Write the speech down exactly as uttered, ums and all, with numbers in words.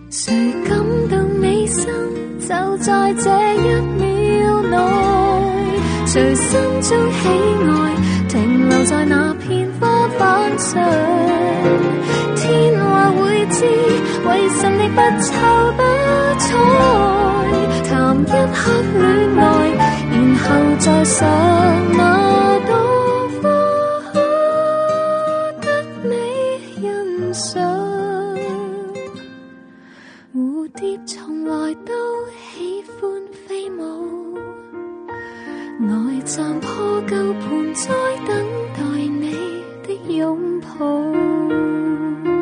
誰感到美心就在這一秒內，誰心中喜愛停留在那片花瓣上，天話會知為神力不瞅不睬，談一刻戀愛然後再上那朵花得你欣賞。蝴蝶從來都喜歡飛舞，呆站破舊盆栽燈